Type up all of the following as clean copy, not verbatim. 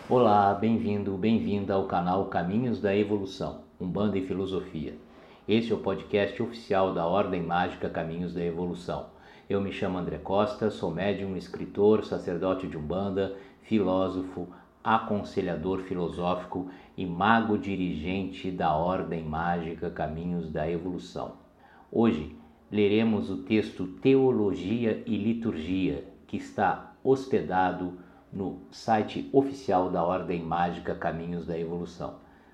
Olá, bem-vindo, bem-vinda ao canal Caminhos da Evolução, Umbanda e Filosofia. Este é o podcast oficial da Ordem Mágica Caminhos da Evolução. Eu me chamo André Costa, sou médium, escritor, sacerdote de Umbanda, filósofo, aconselhador filosófico e mago dirigente da Ordem Mágica Caminhos da Evolução. Hoje leremos o texto Teologia e Liturgia, que está hospedado no site oficial da Ordem Mágica Caminhos da Evolução,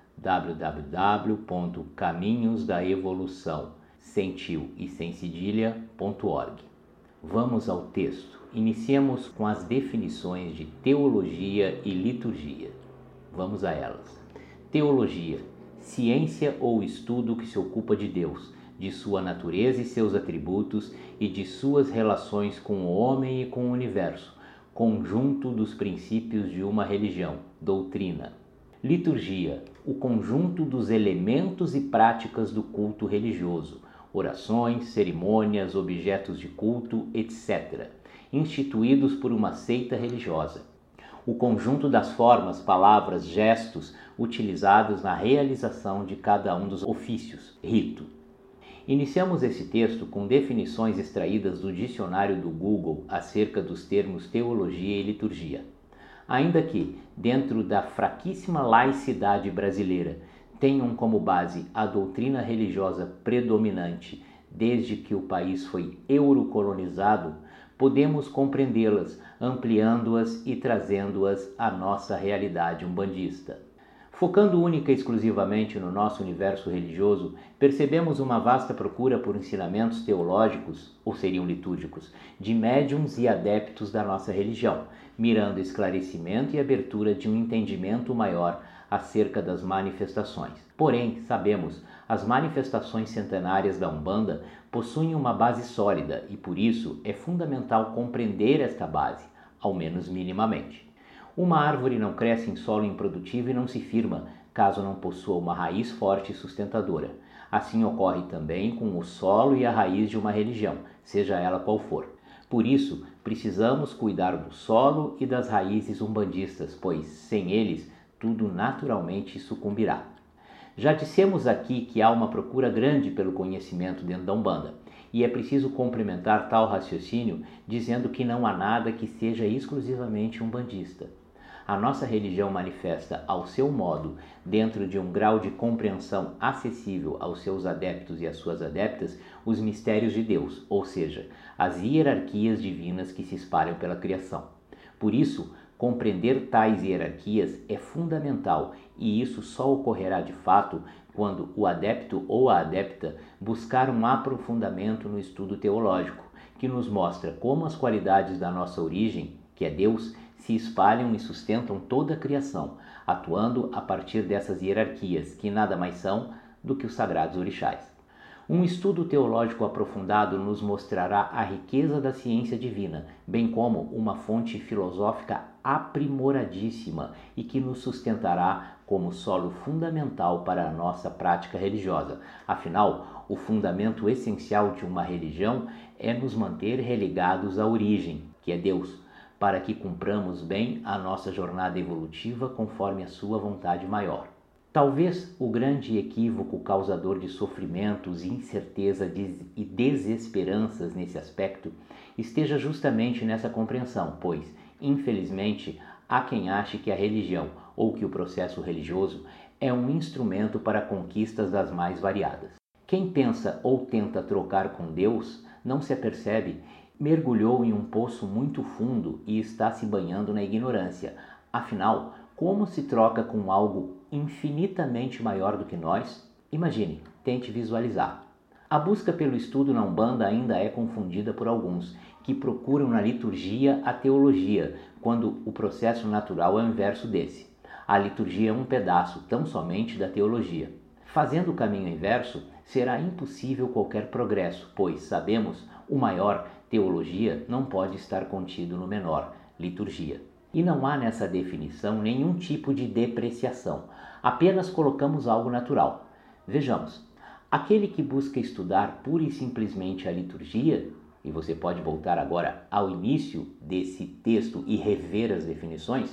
www.caminhosdaevolução, sem tio e sem cedilha.org. Vamos ao texto. Iniciemos com as definições de teologia e liturgia. Vamos a elas. Teologia: ciência ou estudo que se ocupa de Deus, de sua natureza e seus atributos e de suas relações com o homem e com o universo, conjunto dos princípios de uma religião, doutrina. Liturgia: o conjunto dos elementos e práticas do culto religioso, orações, cerimônias, objetos de culto, etc., instituídos por uma seita religiosa. O conjunto das formas, palavras, gestos utilizados na realização de cada um dos ofícios, rito. Iniciamos esse texto com definições extraídas do dicionário do Google acerca dos termos teologia e liturgia. Ainda que, dentro da fraquíssima laicidade brasileira, tenham como base a doutrina religiosa predominante desde que o país foi eurocolonizado, podemos compreendê-las, ampliando-as e trazendo-as à nossa realidade umbandista. Focando única e exclusivamente no nosso universo religioso, percebemos uma vasta procura por ensinamentos teológicos, ou seriam litúrgicos, de médiuns e adeptos da nossa religião, mirando esclarecimento e abertura de um entendimento maior acerca das manifestações. Porém, sabemos, as manifestações centenárias da Umbanda possuem uma base sólida e, por isso, é fundamental compreender esta base, ao menos minimamente. Uma árvore não cresce em solo improdutivo e não se firma, caso não possua uma raiz forte e sustentadora. Assim ocorre também com o solo e a raiz de uma religião, seja ela qual for. Por isso, precisamos cuidar do solo e das raízes umbandistas, pois, sem eles, tudo naturalmente sucumbirá. Já dissemos aqui que há uma procura grande pelo conhecimento dentro da Umbanda, e é preciso complementar tal raciocínio dizendo que não há nada que seja exclusivamente umbandista. A nossa religião manifesta ao seu modo, dentro de um grau de compreensão acessível aos seus adeptos e às suas adeptas, os mistérios de Deus, ou seja, as hierarquias divinas que se espalham pela criação. Por isso, compreender tais hierarquias é fundamental e isso só ocorrerá de fato quando o adepto ou a adepta buscar um aprofundamento no estudo teológico, que nos mostra como as qualidades da nossa origem, que é Deus, se espalham e sustentam toda a criação, atuando a partir dessas hierarquias, que nada mais são do que os sagrados orixás. Um estudo teológico aprofundado nos mostrará a riqueza da ciência divina, bem como uma fonte filosófica aprimoradíssima e que nos sustentará como solo fundamental para a nossa prática religiosa. Afinal, o fundamento essencial de uma religião é nos manter religados à origem, que é Deus, para que cumpramos bem a nossa jornada evolutiva conforme a sua vontade maior. Talvez o grande equívoco causador de sofrimentos, incerteza e desesperanças nesse aspecto esteja justamente nessa compreensão, pois, infelizmente, há quem ache que a religião ou que o processo religioso é um instrumento para conquistas das mais variadas. Quem pensa ou tenta trocar com Deus não se apercebe, mergulhou em um poço muito fundo e está se banhando na ignorância. Afinal, como se troca com algo infinitamente maior do que nós? Imagine, tente visualizar. A busca pelo estudo na Umbanda ainda é confundida por alguns, que procuram na liturgia a teologia, quando o processo natural é o inverso desse. A liturgia é um pedaço tão somente da teologia. Fazendo o caminho inverso, será impossível qualquer progresso, pois, sabemos, o maior, teologia, não pode estar contido no menor, liturgia. E não há nessa definição nenhum tipo de depreciação, apenas colocamos algo natural. Vejamos, aquele que busca estudar pura e simplesmente a liturgia, e você pode voltar agora ao início desse texto e rever as definições,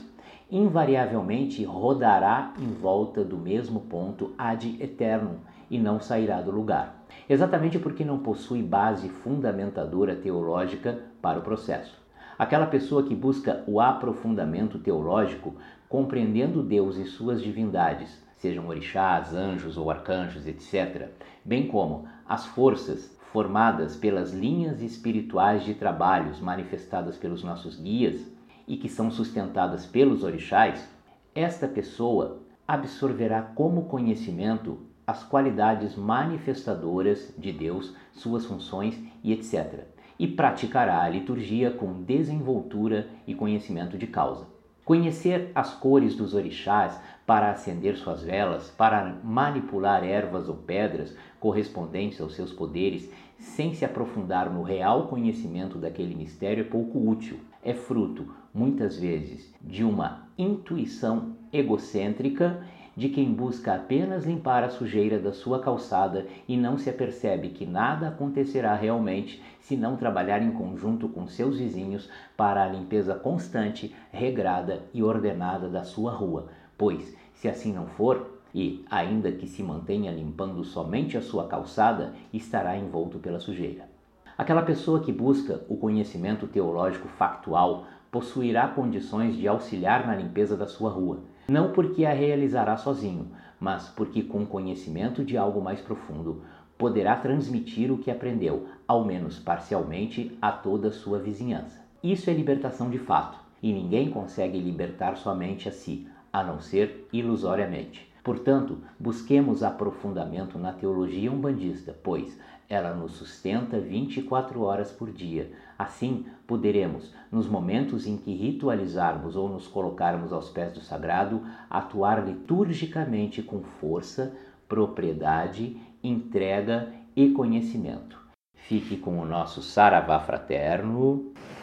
invariavelmente rodará em volta do mesmo ponto ad eternum e não sairá do lugar, exatamente porque não possui base fundamentadora teológica para o processo. Aquela pessoa que busca o aprofundamento teológico, compreendendo Deus e suas divindades, sejam orixás, anjos ou arcanjos, etc., bem como as forças formadas pelas linhas espirituais de trabalhos manifestadas pelos nossos guias e que são sustentadas pelos orixás, esta pessoa absorverá como conhecimento as qualidades manifestadoras de Deus, suas funções e etc., e praticará a liturgia com desenvoltura e conhecimento de causa. Conhecer as cores dos orixás para acender suas velas, para manipular ervas ou pedras correspondentes aos seus poderes, sem se aprofundar no real conhecimento daquele mistério, é pouco útil. É fruto, muitas vezes, de uma intuição egocêntrica de quem busca apenas limpar a sujeira da sua calçada e não se apercebe que nada acontecerá realmente se não trabalhar em conjunto com seus vizinhos para a limpeza constante, regrada e ordenada da sua rua, pois, se assim não for, e ainda que se mantenha limpando somente a sua calçada, estará envolto pela sujeira. Aquela pessoa que busca o conhecimento teológico factual possuirá condições de auxiliar na limpeza da sua rua, não porque a realizará sozinho, mas porque com conhecimento de algo mais profundo poderá transmitir o que aprendeu, ao menos parcialmente, a toda a sua vizinhança. Isso é libertação de fato, e ninguém consegue libertar somente a si, a não ser ilusoriamente. Portanto, busquemos aprofundamento na teologia umbandista, pois ela nos sustenta 24 horas por dia. Assim, poderemos, nos momentos em que ritualizarmos ou nos colocarmos aos pés do sagrado, atuar liturgicamente com força, propriedade, entrega e conhecimento. Fique com o nosso Saravá fraterno.